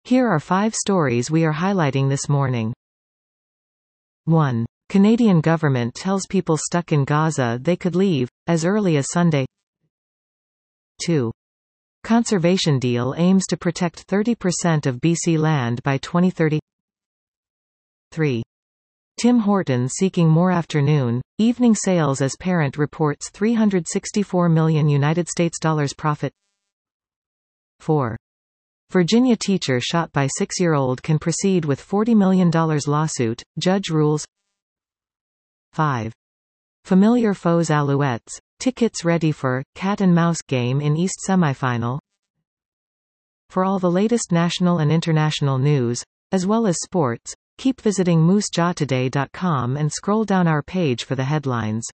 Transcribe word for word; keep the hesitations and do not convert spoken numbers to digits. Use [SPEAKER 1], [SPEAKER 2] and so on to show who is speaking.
[SPEAKER 1] Here are five stories we are highlighting this morning. one. Canadian government tells people stuck in Gaza they could leave, as early as Sunday. two. Conservation deal aims to protect thirty percent of B C land by twenty thirty. three. Tim Hortons seeking more afternoon, evening sales as parent reports three hundred sixty-four million United States dollars profit. four. Virginia teacher shot by six-year-old can proceed with forty million dollars lawsuit, judge rules. five. Familiar foes Alouettes, tickets ready for cat and mouse game in East semifinal. For all the latest national and international news, as well as sports, keep visiting moose jaw today dot com and scroll down our page for the headlines.